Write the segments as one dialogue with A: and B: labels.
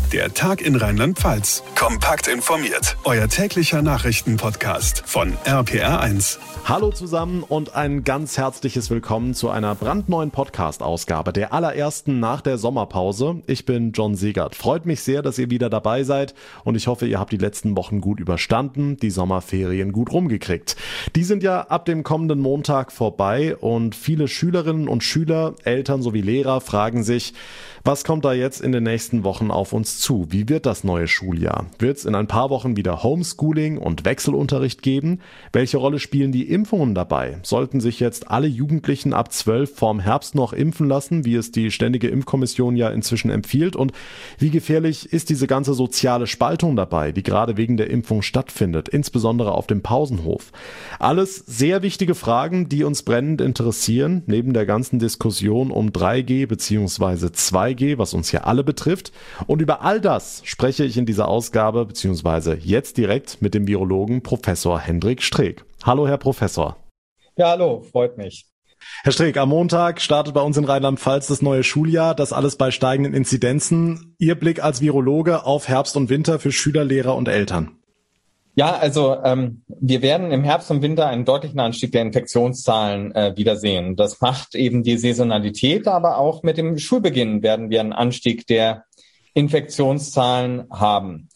A: Der Tag in Rheinland-Pfalz. Kompakt informiert. Euer täglicher Nachrichtenpodcast von RPR1.
B: Hallo zusammen und ein ganz herzliches Willkommen zu einer brandneuen Podcast-Ausgabe, der allerersten nach der Sommerpause. Ich bin John Siegert. Freut mich sehr, dass ihr wieder dabei seid und ich hoffe, ihr habt die letzten Wochen gut überstanden, die Sommerferien gut rumgekriegt. Die sind ja ab dem kommenden Montag vorbei und viele Schülerinnen und Schüler, Eltern sowie Lehrer fragen sich, was kommt da jetzt in den nächsten Wochen auf uns zu? Wie wird das neue Schuljahr? Wird es in ein paar Wochen wieder Homeschooling und Wechselunterricht geben? Welche Rolle spielen die Impfungen dabei? Sollten sich jetzt alle Jugendlichen ab 12 vorm Herbst noch impfen lassen, wie es die Ständige Impfkommission ja inzwischen empfiehlt? Und wie gefährlich ist diese ganze soziale Spaltung dabei, die gerade wegen der Impfung stattfindet, insbesondere auf dem Pausenhof? Alles sehr wichtige Fragen, die uns brennend interessieren, neben der ganzen Diskussion um 3G bzw. 2G, was uns ja alle betrifft. Und über all das spreche ich in dieser Ausgabe bzw. jetzt direkt mit dem Virologen Professor Hendrik Streeck. Hallo, Herr Professor.
C: Ja, hallo, freut mich.
B: Herr Streeck, am Montag startet bei uns in Rheinland-Pfalz das neue Schuljahr, das alles bei steigenden Inzidenzen. Ihr Blick als Virologe auf Herbst und Winter für Schüler, Lehrer und Eltern.
C: Ja, also wir werden im Herbst und Winter einen deutlichen Anstieg der Infektionszahlen wiedersehen. Das macht eben die Saisonalität, aber auch mit dem Schulbeginn werden wir einen Anstieg der Infektionszahlen haben.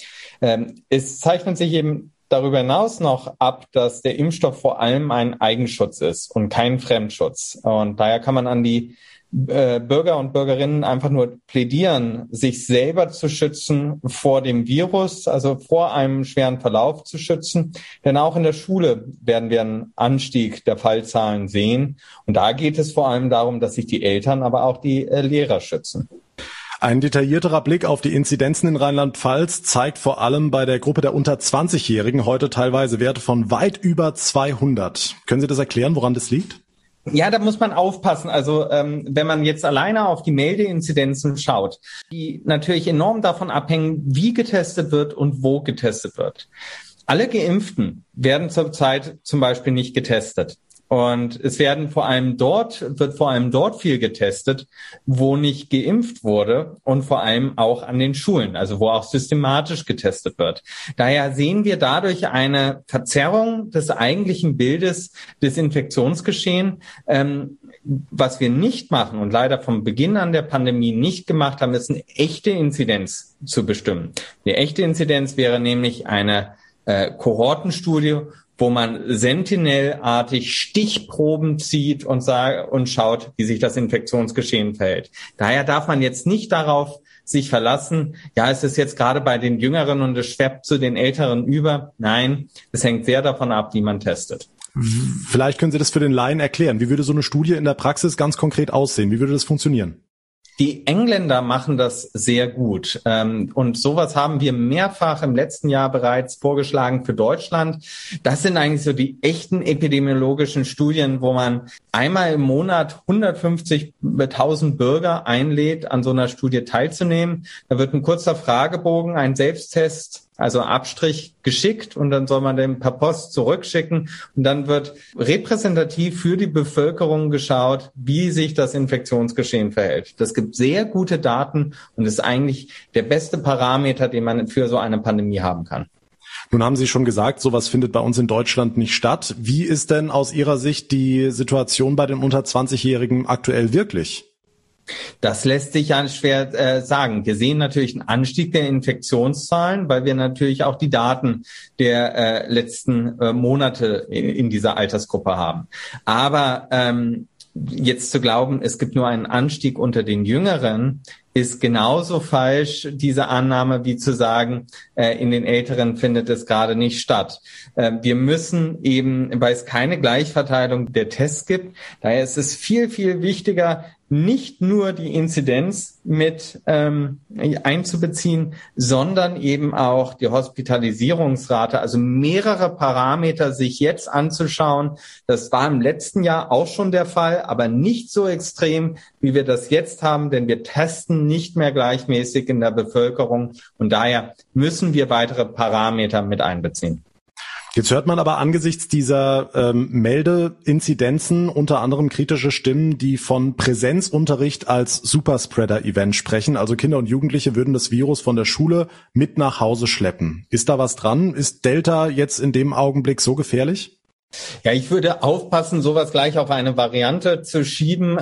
C: Es zeichnet sich eben darüber hinaus noch ab, dass der Impfstoff vor allem ein Eigenschutz ist und kein Fremdschutz. Und daher kann man an die Bürger und Bürgerinnen einfach nur plädieren, sich selber zu schützen vor dem Virus, also vor einem schweren Verlauf zu schützen. Denn auch in der Schule werden wir einen Anstieg der Fallzahlen sehen. Und da geht es vor allem darum, dass sich die Eltern, aber auch die Lehrer schützen.
B: Ein detaillierterer Blick auf die Inzidenzen in Rheinland-Pfalz zeigt vor allem bei der Gruppe der unter 20-Jährigen heute teilweise Werte von weit über 200. Können Sie das erklären, woran das liegt?
C: Ja, da muss man aufpassen. Also wenn man jetzt alleine auf die Meldeinzidenzen schaut, die natürlich enorm davon abhängen, wie getestet wird und wo getestet wird. Alle Geimpften werden zurzeit zum Beispiel nicht getestet. Und wird vor allem dort viel getestet, wo nicht geimpft wurde und vor allem auch an den Schulen, also wo auch systematisch getestet wird. Daher sehen wir dadurch eine Verzerrung des eigentlichen Bildes des Infektionsgeschehens. Was wir nicht machen und leider vom Beginn an der Pandemie nicht gemacht haben, ist eine echte Inzidenz zu bestimmen. Die echte Inzidenz wäre nämlich eine Kohortenstudie, wo man sentinellartig Stichproben zieht und schaut, wie sich das Infektionsgeschehen verhält. Daher darf man jetzt nicht darauf sich verlassen, ja, es ist jetzt gerade bei den Jüngeren und es schwappt zu den Älteren über. Nein, es hängt sehr davon ab, wie man testet.
B: Vielleicht können Sie das für den Laien erklären. Wie würde so eine Studie in der Praxis ganz konkret aussehen? Wie würde das funktionieren?
C: Die Engländer machen das sehr gut. Und sowas haben wir mehrfach im letzten Jahr bereits vorgeschlagen für Deutschland. Das sind eigentlich so die echten epidemiologischen Studien, wo man einmal im Monat 150.000 Bürger einlädt, an so einer Studie teilzunehmen. Da wird ein kurzer Fragebogen, ein Selbsttest, also Abstrich geschickt und dann soll man den per Post zurückschicken und dann wird repräsentativ für die Bevölkerung geschaut, wie sich das Infektionsgeschehen verhält. Das gibt sehr gute Daten und ist eigentlich der beste Parameter, den man für so eine Pandemie haben kann.
B: Nun haben Sie schon gesagt, sowas findet bei uns in Deutschland nicht statt. Wie ist denn aus Ihrer Sicht die Situation bei den unter 20-Jährigen aktuell wirklich?
C: Das lässt sich ja schwer sagen. Wir sehen natürlich einen Anstieg der Infektionszahlen, weil wir natürlich auch die Daten der letzten Monate in dieser Altersgruppe haben. Aber jetzt zu glauben, es gibt nur einen Anstieg unter den Jüngeren, ist genauso falsch, diese Annahme, wie zu sagen, in den Älteren findet es gerade nicht statt. Wir müssen eben, weil es keine Gleichverteilung der Tests gibt, daher ist es viel, viel wichtiger, nicht nur die Inzidenz mit einzubeziehen, sondern eben auch die Hospitalisierungsrate, also mehrere Parameter sich jetzt anzuschauen. Das war im letzten Jahr auch schon der Fall, aber nicht so extrem, wie wir das jetzt haben, denn wir testen nicht mehr gleichmäßig in der Bevölkerung und daher müssen wir weitere Parameter mit einbeziehen.
B: Jetzt hört man aber angesichts dieser Meldeinzidenzen unter anderem kritische Stimmen, die von Präsenzunterricht als Superspreader-Event sprechen. Also Kinder und Jugendliche würden das Virus von der Schule mit nach Hause schleppen. Ist da was dran? Ist Delta jetzt in dem Augenblick so gefährlich?
C: Ja, ich würde aufpassen, sowas gleich auf eine Variante zu schieben.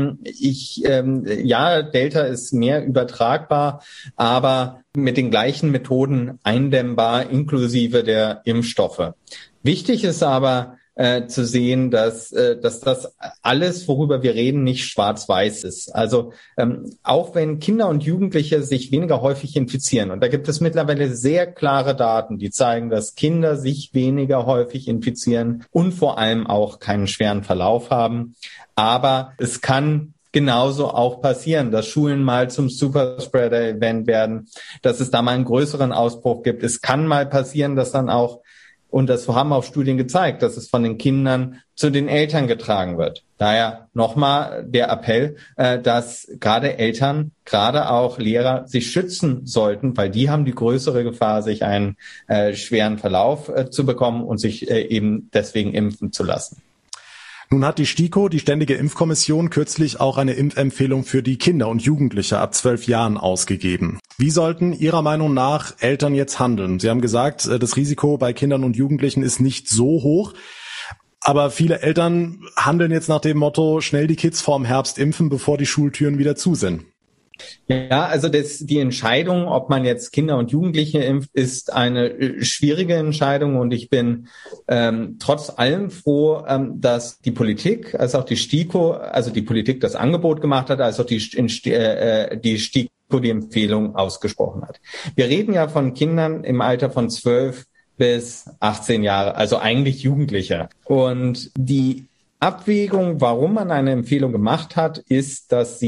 C: Delta ist mehr übertragbar, aber mit den gleichen Methoden eindämmbar, inklusive der Impfstoffe. Wichtig ist aber zu sehen, dass das alles, worüber wir reden, nicht schwarz-weiß ist. Also auch wenn Kinder und Jugendliche sich weniger häufig infizieren, und da gibt es mittlerweile sehr klare Daten, die zeigen, dass Kinder sich weniger häufig infizieren und vor allem auch keinen schweren Verlauf haben. Aber es kann genauso auch passieren, dass Schulen mal zum Superspreader-Event werden, dass es da mal einen größeren Ausbruch gibt. Es kann mal passieren, dass dann auch, und das haben auch Studien gezeigt, dass es von den Kindern zu den Eltern getragen wird. Daher nochmal der Appell, dass gerade Eltern, gerade auch Lehrer sich schützen sollten, weil die haben die größere Gefahr, sich einen schweren Verlauf zu bekommen und sich eben deswegen impfen zu lassen.
B: Nun hat die STIKO, die Ständige Impfkommission, kürzlich auch eine Impfempfehlung für die Kinder und Jugendliche ab 12 Jahren ausgegeben. Wie sollten Ihrer Meinung nach Eltern jetzt handeln? Sie haben gesagt, das Risiko bei Kindern und Jugendlichen ist nicht so hoch. Aber viele Eltern handeln jetzt nach dem Motto, schnell die Kids vorm Herbst impfen, bevor die Schultüren wieder zu sind.
C: Ja, also die Entscheidung, ob man jetzt Kinder und Jugendliche impft, ist eine schwierige Entscheidung, und ich bin trotz allem froh, dass die Politik, als auch die STIKO, also die Politik das Angebot gemacht hat, als auch die STIKO die Empfehlung ausgesprochen hat. Wir reden ja von Kindern im Alter von 12 bis 18 Jahre, also eigentlich Jugendliche. Und die Abwägung, warum man eine Empfehlung gemacht hat, ist, dass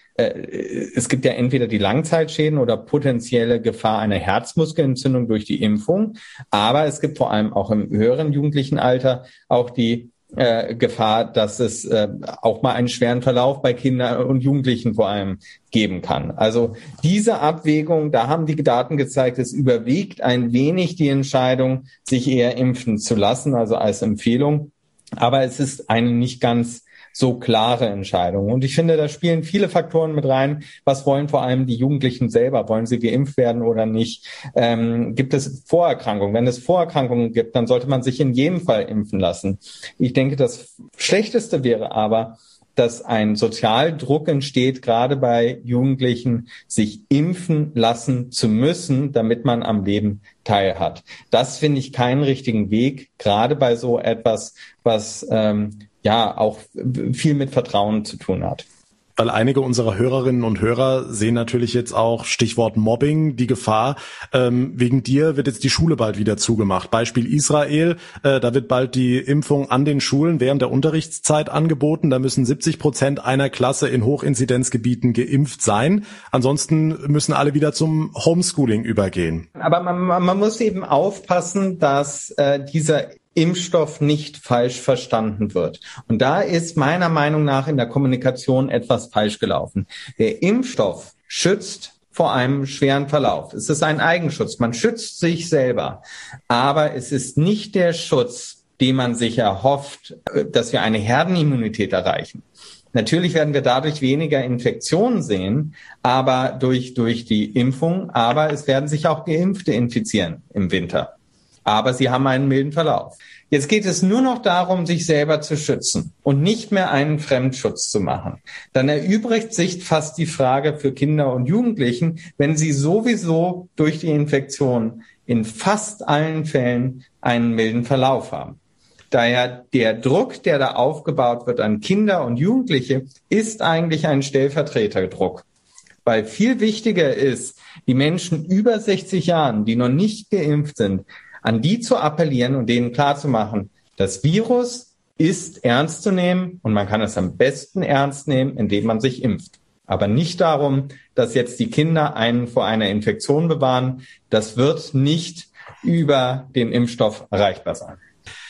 C: es gibt ja entweder die Langzeitschäden oder potenzielle Gefahr einer Herzmuskelentzündung durch die Impfung, aber es gibt vor allem auch im höheren jugendlichen Alter auch die Gefahr, dass es auch mal einen schweren Verlauf bei Kindern und Jugendlichen vor allem geben kann. Also diese Abwägung, da haben die Daten gezeigt, es überwiegt ein wenig die Entscheidung, sich eher impfen zu lassen, also als Empfehlung. Aber es ist eine nicht ganz so klare Entscheidung. Und ich finde, da spielen viele Faktoren mit rein. Was wollen vor allem die Jugendlichen selber? Wollen sie geimpft werden oder nicht? Gibt es Vorerkrankungen? Wenn es Vorerkrankungen gibt, dann sollte man sich in jedem Fall impfen lassen. Ich denke, das Schlechteste wäre aber, dass ein Sozialdruck entsteht, gerade bei Jugendlichen, sich impfen lassen zu müssen, damit man am Leben teilhat. Das finde ich keinen richtigen Weg, gerade bei so etwas, was auch viel mit Vertrauen zu tun hat.
B: Weil einige unserer Hörerinnen und Hörer sehen natürlich jetzt auch Stichwort Mobbing, die Gefahr. Wegen dir wird jetzt die Schule bald wieder zugemacht. Beispiel Israel, da wird bald die Impfung an den Schulen während der Unterrichtszeit angeboten. Da müssen 70% einer Klasse in Hochinzidenzgebieten geimpft sein. Ansonsten müssen alle wieder zum Homeschooling übergehen.
C: Aber man muss eben aufpassen, dass dieser Impfstoff nicht falsch verstanden wird. Und da ist meiner Meinung nach in der Kommunikation etwas falsch gelaufen. Der Impfstoff schützt vor einem schweren Verlauf. Es ist ein Eigenschutz. Man schützt sich selber. Aber es ist nicht der Schutz, den man sich erhofft, dass wir eine Herdenimmunität erreichen. Natürlich werden wir dadurch weniger Infektionen sehen, aber durch die Impfung. Aber es werden sich auch Geimpfte infizieren im Winter. Aber sie haben einen milden Verlauf. Jetzt geht es nur noch darum, sich selber zu schützen und nicht mehr einen Fremdschutz zu machen. Dann erübrigt sich fast die Frage für Kinder und Jugendlichen, wenn sie sowieso durch die Infektion in fast allen Fällen einen milden Verlauf haben. Daher der Druck, der da aufgebaut wird an Kinder und Jugendliche, ist eigentlich ein Stellvertreterdruck. Weil viel wichtiger ist, die Menschen über 60 Jahren, die noch nicht geimpft sind, an die zu appellieren und denen klarzumachen, das Virus ist ernst zu nehmen und man kann es am besten ernst nehmen, indem man sich impft. Aber nicht darum, dass jetzt die Kinder einen vor einer Infektion bewahren. Das wird nicht über den Impfstoff erreichbar sein.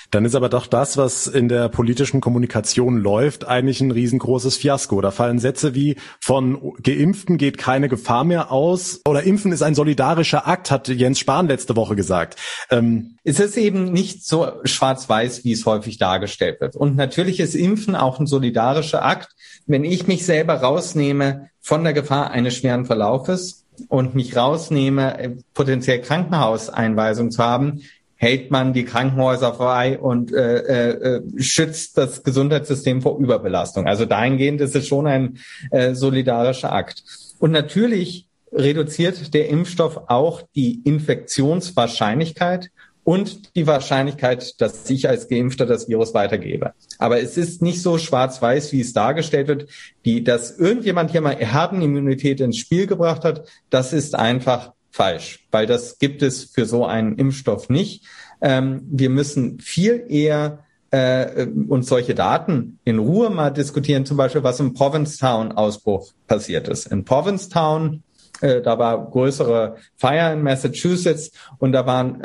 B: Dann ist aber doch das, was in der politischen Kommunikation läuft, eigentlich ein riesengroßes Fiasko. Da fallen Sätze wie: von Geimpften geht keine Gefahr mehr aus, oder Impfen ist ein solidarischer Akt, hat Jens Spahn letzte Woche gesagt.
C: Es ist eben nicht so schwarz-weiß, wie es häufig dargestellt wird. Und natürlich ist Impfen auch ein solidarischer Akt. Wenn ich mich selber rausnehme von der Gefahr eines schweren Verlaufes und mich rausnehme, potenziell Krankenhauseinweisung zu haben, hält man die Krankenhäuser frei und schützt das Gesundheitssystem vor Überbelastung. Also dahingehend ist es schon ein solidarischer Akt. Und natürlich reduziert der Impfstoff auch die Infektionswahrscheinlichkeit und die Wahrscheinlichkeit, dass ich als Geimpfter das Virus weitergebe. Aber es ist nicht so schwarz-weiß, wie es dargestellt wird, dass irgendjemand hier mal Herdenimmunität ins Spiel gebracht hat. Das ist einfach falsch, weil das gibt es für so einen Impfstoff nicht. Wir müssen viel eher uns solche Daten in Ruhe mal diskutieren, zum Beispiel, was im Provincetown-Ausbruch passiert ist. In Provincetown, da war größere Feier in Massachusetts und da waren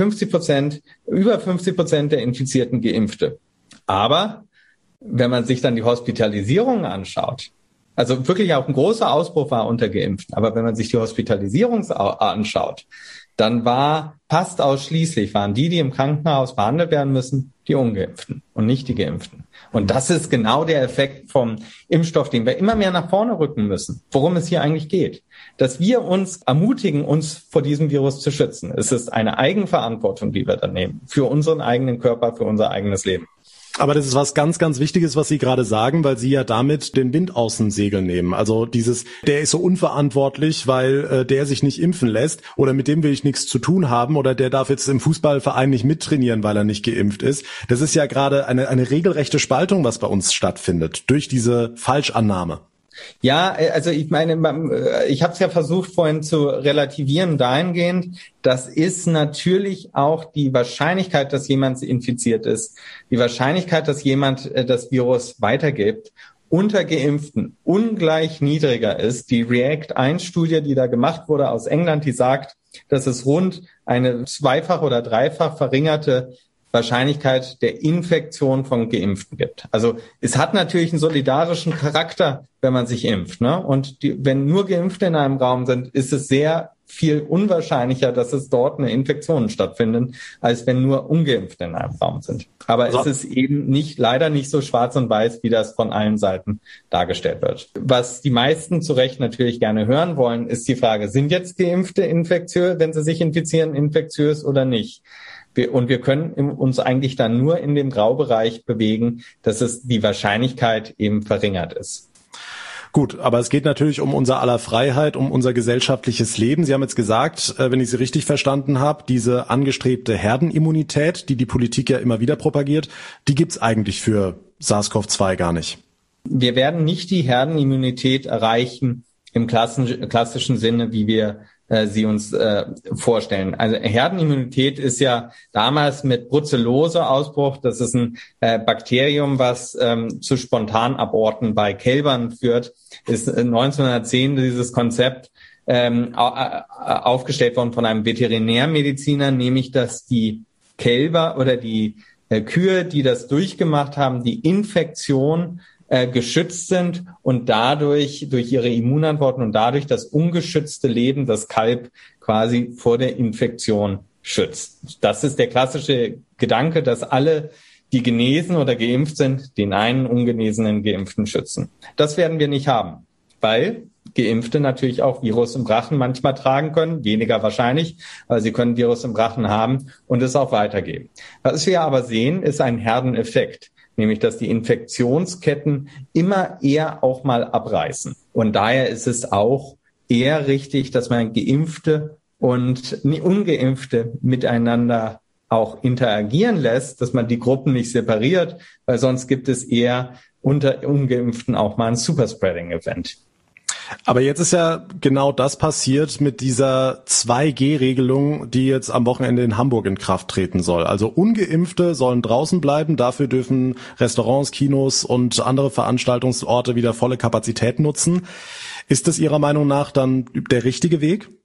C: über 50% der Infizierten Geimpfte. Aber wenn man sich dann die Hospitalisierung anschaut, also wirklich auch ein großer Ausbruch war unter Geimpften, aber wenn man sich die Hospitalisierung anschaut, dann fast ausschließlich waren die im Krankenhaus behandelt werden müssen, die Ungeimpften und nicht die Geimpften. Und das ist genau der Effekt vom Impfstoff, den wir immer mehr nach vorne rücken müssen, worum es hier eigentlich geht. Dass wir uns ermutigen, uns vor diesem Virus zu schützen. Es ist eine Eigenverantwortung, die wir dann nehmen, für unseren eigenen Körper, für unser eigenes Leben.
B: Aber das ist was ganz, ganz Wichtiges, was Sie gerade sagen, weil Sie ja damit den Wind aus dem Segel nehmen. Also der ist so unverantwortlich, weil der sich nicht impfen lässt, oder mit dem will ich nichts zu tun haben, oder der darf jetzt im Fußballverein nicht mittrainieren, weil er nicht geimpft ist. Das ist ja gerade eine regelrechte Spaltung, was bei uns stattfindet, durch diese Falschannahme.
C: Ja, also ich meine, ich habe es ja versucht vorhin zu relativieren dahingehend, das ist natürlich auch die Wahrscheinlichkeit, dass jemand infiziert ist, die Wahrscheinlichkeit, dass jemand das Virus weitergibt, unter Geimpften ungleich niedriger ist. Die REACT-1-Studie, die da gemacht wurde aus England, die sagt, dass es rund eine zweifach oder dreifach verringerte Wahrscheinlichkeit der Infektion von Geimpften gibt. Also es hat natürlich einen solidarischen Charakter, wenn man sich impft, ne? Und wenn nur Geimpfte in einem Raum sind, ist es sehr viel unwahrscheinlicher, dass es dort eine Infektion stattfindet, als wenn nur Ungeimpfte in einem Raum sind. Aber es ist eben leider nicht so schwarz und weiß, wie das von allen Seiten dargestellt wird. Was die meisten zu Recht natürlich gerne hören wollen, ist die Frage, sind jetzt Geimpfte infektiös, wenn sie sich infizieren, infektiös oder nicht? Und wir können uns eigentlich dann nur in dem Graubereich bewegen, dass es die Wahrscheinlichkeit eben verringert ist.
B: Gut, aber es geht natürlich um unser aller Freiheit, um unser gesellschaftliches Leben. Sie haben jetzt gesagt, wenn ich Sie richtig verstanden habe, diese angestrebte Herdenimmunität, die Politik ja immer wieder propagiert, die gibt's eigentlich für SARS-CoV-2 gar nicht. Wir werden nicht die Herdenimmunität erreichen im klassischen Sinne, wie wir sie uns vorstellen. Also Herdenimmunität ist ja damals mit Brucellose-Ausbruch, das ist ein Bakterium, was zu Spontanaborten bei Kälbern führt, ist 1910 dieses Konzept aufgestellt worden von einem Veterinärmediziner, nämlich dass die Kälber oder die Kühe, die das durchgemacht haben, die Infektion geschützt sind und dadurch, durch ihre Immunantworten und dadurch das ungeschützte Leben, das Kalb quasi vor der Infektion schützt. Das ist der klassische Gedanke, dass alle, die genesen oder geimpft sind, den einen ungenesenen Geimpften schützen. Das werden wir nicht haben, weil Geimpfte natürlich auch Virus im Rachen manchmal tragen können, weniger wahrscheinlich, aber sie können Virus im Rachen haben und es auch weitergeben. Was wir aber sehen, ist ein Herdeneffekt, nämlich dass die Infektionsketten immer eher auch mal abreißen. Und daher ist es auch eher richtig, dass man Geimpfte und Ungeimpfte miteinander auch interagieren lässt, dass man die Gruppen nicht separiert, weil sonst gibt es eher unter Ungeimpften auch mal ein Superspreading-Event. Aber jetzt ist ja genau das passiert mit dieser 2G-Regelung, die jetzt am Wochenende in Hamburg in Kraft treten soll. Also Ungeimpfte sollen draußen bleiben, dafür dürfen Restaurants, Kinos und andere Veranstaltungsorte wieder volle Kapazität nutzen. Ist das Ihrer Meinung nach dann der richtige Weg?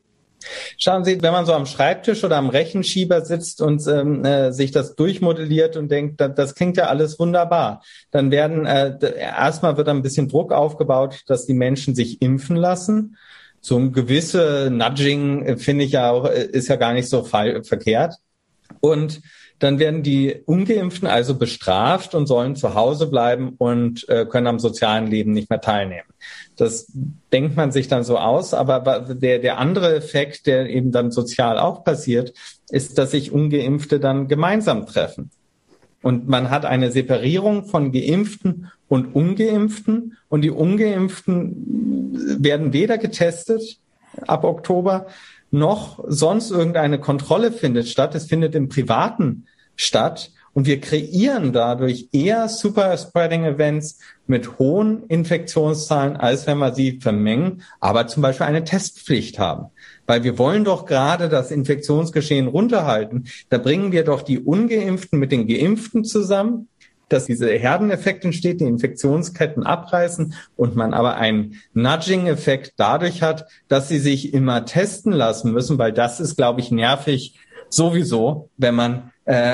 C: Schauen Sie, wenn man so am Schreibtisch oder am Rechenschieber sitzt und sich das durchmodelliert und denkt, das klingt ja alles wunderbar, dann erstmal wird ein bisschen Druck aufgebaut, dass die Menschen sich impfen lassen. So ein gewisse Nudging, finde ich ja auch, ist ja gar nicht so verkehrt. Und dann werden die Ungeimpften also bestraft und sollen zu Hause bleiben und können am sozialen Leben nicht mehr teilnehmen. Das denkt man sich dann so aus, aber der andere Effekt, der eben dann sozial auch passiert, ist, dass sich Ungeimpfte dann gemeinsam treffen. Und man hat eine Separierung von Geimpften und Ungeimpften und die Ungeimpften werden weder getestet ab Oktober, noch sonst irgendeine Kontrolle findet statt. Es findet im Privaten statt und wir kreieren dadurch eher Super-Spreading-Events mit hohen Infektionszahlen, als wenn wir sie vermengen, aber zum Beispiel eine Testpflicht haben. Weil wir wollen doch gerade das Infektionsgeschehen runterhalten. Da bringen wir doch die Ungeimpften mit den Geimpften zusammen, dass dieser Herdeneffekt entsteht, die Infektionsketten abreißen und man aber einen Nudging-Effekt dadurch hat, dass sie sich immer testen lassen müssen, weil das ist, glaube ich, nervig sowieso, wenn man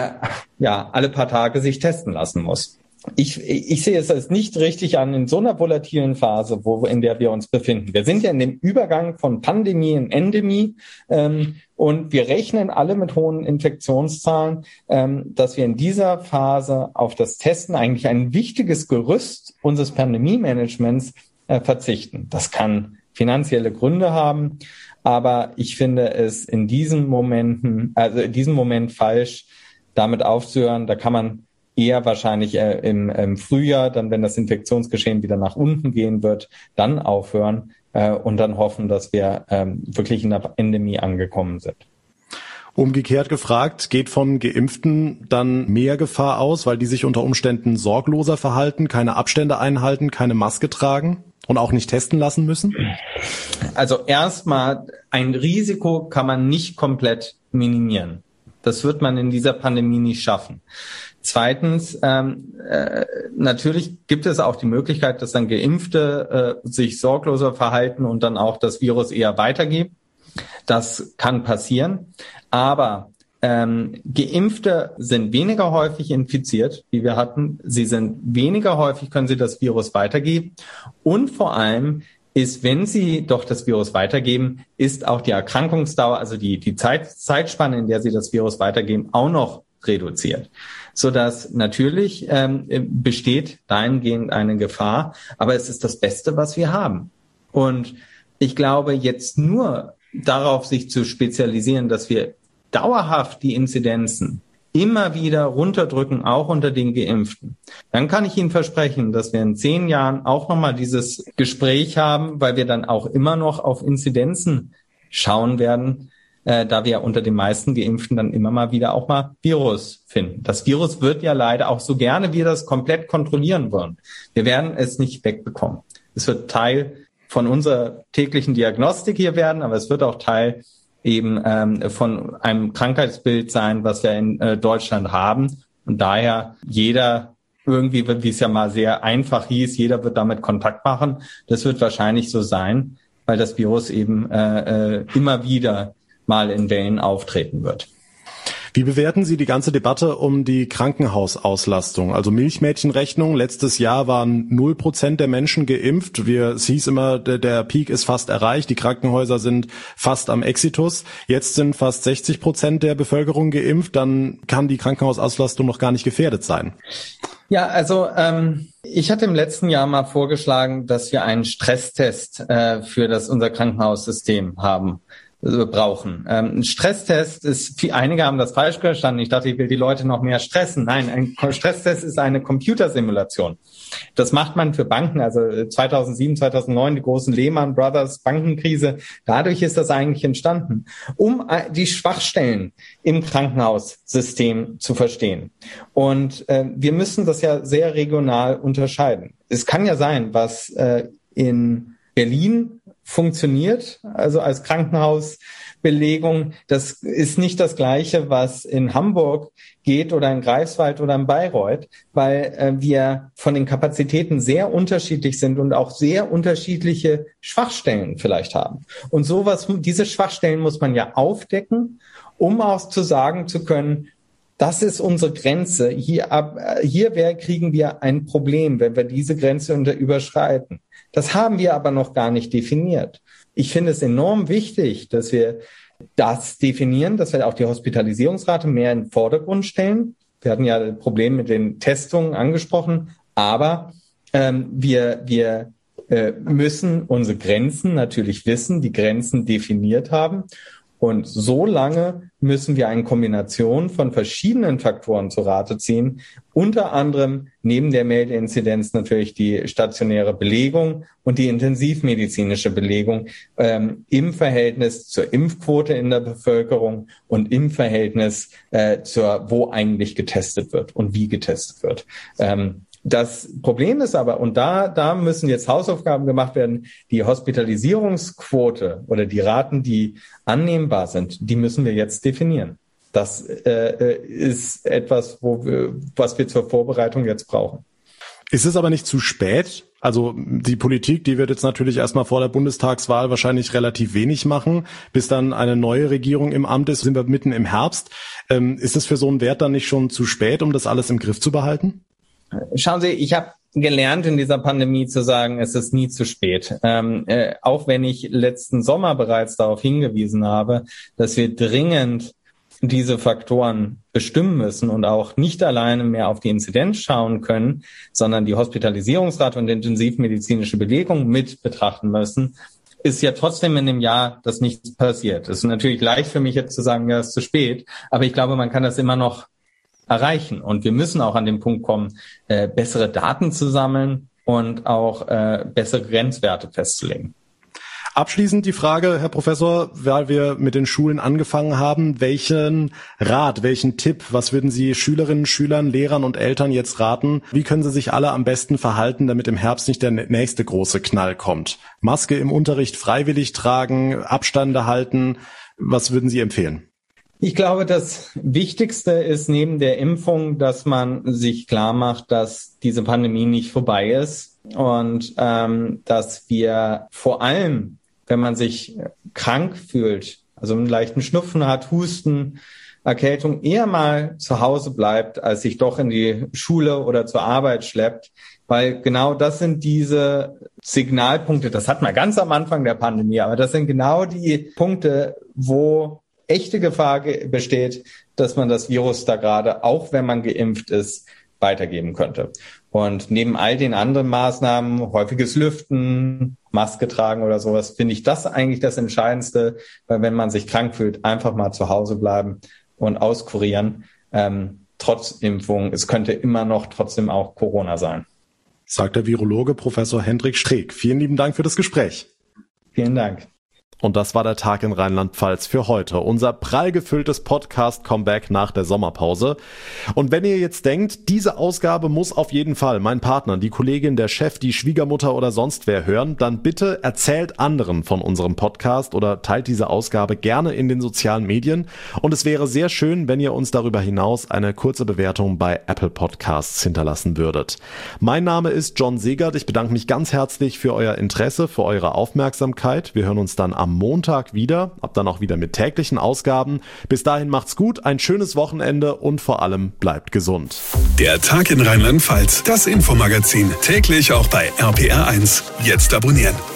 C: alle paar Tage sich testen lassen muss. Ich sehe es als nicht richtig an in so einer volatilen Phase, in der wir uns befinden. Wir sind ja in dem Übergang von Pandemie in Endemie und wir rechnen alle mit hohen Infektionszahlen, dass wir in dieser Phase auf das Testen, eigentlich ein wichtiges Gerüst unseres Pandemie-Managements, verzichten. Das kann finanzielle Gründe haben, aber ich finde es in diesen Moment falsch, damit aufzuhören. Da kann man eher wahrscheinlich im Frühjahr, dann wenn das Infektionsgeschehen wieder nach unten gehen wird, dann aufhören und dann hoffen, dass wir wirklich in der Endemie angekommen sind.
B: Umgekehrt gefragt, geht von Geimpften dann mehr Gefahr aus, weil die sich unter Umständen sorgloser verhalten, keine Abstände einhalten, keine Maske tragen und auch nicht testen lassen müssen?
C: Also erstmal, ein Risiko kann man nicht komplett minimieren. Das wird man in dieser Pandemie nicht schaffen. Zweitens, natürlich gibt es auch die Möglichkeit, dass dann Geimpfte sich sorgloser verhalten und dann auch das Virus eher weitergeben. Das kann passieren. Aber Geimpfte sind weniger häufig infiziert, wie wir hatten. Sie sind weniger häufig, können sie das Virus weitergeben. Und vor allem ist, wenn sie doch das Virus weitergeben, ist auch die Erkrankungsdauer, also die Zeitspanne, in der sie das Virus weitergeben, auch noch reduziert. Sodass natürlich besteht dahingehend eine Gefahr, aber es ist das Beste, was wir haben. Und ich glaube, jetzt nur darauf sich zu spezialisieren, dass wir dauerhaft die Inzidenzen immer wieder runterdrücken, auch unter den Geimpften, dann kann ich Ihnen versprechen, dass wir in 10 Jahren auch nochmal dieses Gespräch haben, weil wir dann auch immer noch auf Inzidenzen schauen werden, da wir unter den meisten Geimpften dann immer mal wieder auch mal Virus finden. Das Virus wird ja leider auch, so gerne wir das komplett kontrollieren wollen, wir werden es nicht wegbekommen. Es wird Teil von unserer täglichen Diagnostik hier werden, aber es wird auch Teil eben von einem Krankheitsbild sein, was wir in Deutschland haben. Und daher jeder irgendwie, wie es ja mal sehr einfach hieß, jeder wird damit Kontakt machen. Das wird wahrscheinlich so sein, weil das Virus eben immer wieder mal in Wellen auftreten wird.
B: Wie bewerten Sie die ganze Debatte um die Krankenhausauslastung? Also Milchmädchenrechnung, letztes Jahr waren 0% der Menschen geimpft. Es hieß immer, der Peak ist fast erreicht, die Krankenhäuser sind fast am Exitus. Jetzt sind fast 60% der Bevölkerung geimpft, dann kann die Krankenhausauslastung noch gar nicht gefährdet sein.
C: Ja, also ich hatte im letzten Jahr mal vorgeschlagen, dass wir einen Stresstest für unser Krankenhaussystem brauchen. Ein Stresstest ist, einige haben das falsch verstanden. Ich dachte, ich will die Leute noch mehr stressen. Nein, ein Stresstest ist eine Computersimulation. Das macht man für Banken, also 2007, 2009, die großen Lehman Brothers Bankenkrise. Dadurch ist das eigentlich entstanden, um die Schwachstellen im Krankenhaussystem zu verstehen. Und wir müssen das ja sehr regional unterscheiden. Es kann ja sein, was in Berlin funktioniert, also als Krankenhausbelegung. Das ist nicht das Gleiche, was in Hamburg geht oder in Greifswald oder in Bayreuth, weil wir von den Kapazitäten sehr unterschiedlich sind und auch sehr unterschiedliche Schwachstellen vielleicht haben. Und diese Schwachstellen muss man ja aufdecken, um auch sagen zu können, das ist unsere Grenze. Hier kriegen wir ein Problem, wenn wir diese Grenze überschreiten. Das haben wir aber noch gar nicht definiert. Ich finde es enorm wichtig, dass wir das definieren, dass wir auch die Hospitalisierungsrate mehr in den Vordergrund stellen. Wir hatten ja das Problem mit den Testungen angesprochen, aber wir müssen unsere Grenzen natürlich wissen, die Grenzen definiert haben. Und so lange müssen wir eine Kombination von verschiedenen Faktoren zu Rate ziehen, unter anderem neben der Meldeinzidenz natürlich die stationäre Belegung und die intensivmedizinische Belegung im Verhältnis zur Impfquote in der Bevölkerung und im Verhältnis wo eigentlich getestet wird und wie getestet wird. Das Problem ist aber, und da müssen jetzt Hausaufgaben gemacht werden, die Hospitalisierungsquote oder die Raten, die annehmbar sind, die müssen wir jetzt definieren. Das ist etwas, was wir zur Vorbereitung jetzt brauchen.
B: Ist es aber nicht zu spät? Also die Politik, die wird jetzt natürlich erstmal vor der Bundestagswahl wahrscheinlich relativ wenig machen. Bis dann eine neue Regierung im Amt ist, sind wir mitten im Herbst. Ist es für so einen Wert dann nicht schon zu spät, um das alles im Griff zu behalten?
C: Schauen Sie, ich habe gelernt in dieser Pandemie zu sagen, es ist nie zu spät. Auch wenn ich letzten Sommer bereits darauf hingewiesen habe, dass wir dringend diese Faktoren bestimmen müssen und auch nicht alleine mehr auf die Inzidenz schauen können, sondern die Hospitalisierungsrate und intensivmedizinische Belegung mit betrachten müssen, ist ja trotzdem in dem Jahr, dass nichts passiert. Es ist natürlich leicht für mich jetzt zu sagen, ja, es ist zu spät, aber ich glaube, man kann das immer noch erreichen. Und wir müssen auch an den Punkt kommen, bessere Daten zu sammeln und auch bessere Grenzwerte festzulegen.
B: Abschließend die Frage, Herr Professor, weil wir mit den Schulen angefangen haben, welchen Rat, welchen Tipp, was würden Sie Schülerinnen, Schülern, Lehrern und Eltern jetzt raten? Wie können sie sich alle am besten verhalten, damit im Herbst nicht der nächste große Knall kommt? Maske im Unterricht freiwillig tragen, Abstände halten, was würden Sie empfehlen?
C: Ich glaube, das Wichtigste ist neben der Impfung, dass man sich klar macht, dass diese Pandemie nicht vorbei ist und dass wir vor allem, wenn man sich krank fühlt, also einen leichten Schnupfen hat, Husten, Erkältung, eher mal zu Hause bleibt, als sich doch in die Schule oder zur Arbeit schleppt, weil genau das sind diese Signalpunkte, das hatten wir ganz am Anfang der Pandemie, aber das sind genau die Punkte, wo echte Gefahr besteht, dass man das Virus da gerade, auch wenn man geimpft ist, weitergeben könnte. Und neben all den anderen Maßnahmen, häufiges Lüften, Maske tragen oder sowas, finde ich das eigentlich das Entscheidendste, weil wenn man sich krank fühlt, einfach mal zu Hause bleiben und auskurieren, trotz Impfung. Es könnte immer noch trotzdem auch Corona sein.
B: Sagt der Virologe Professor Hendrik Streeck. Vielen lieben Dank für das Gespräch.
C: Vielen Dank.
B: Und das war der Tag in Rheinland-Pfalz für heute. Unser prall gefülltes Podcast-Comeback nach der Sommerpause. Und wenn ihr jetzt denkt, diese Ausgabe muss auf jeden Fall mein Partner, die Kollegin, der Chef, die Schwiegermutter oder sonst wer hören, dann bitte erzählt anderen von unserem Podcast oder teilt diese Ausgabe gerne in den sozialen Medien. Und es wäre sehr schön, wenn ihr uns darüber hinaus eine kurze Bewertung bei Apple Podcasts hinterlassen würdet. Mein Name ist John Segert. Ich bedanke mich ganz herzlich für euer Interesse, für eure Aufmerksamkeit. Wir hören uns dann am Montag wieder, ab dann auch wieder mit täglichen Ausgaben. Bis dahin macht's gut, ein schönes Wochenende und vor allem bleibt gesund.
A: Der Tag in Rheinland-Pfalz, das Infomagazin, täglich auch bei RPR1. Jetzt abonnieren.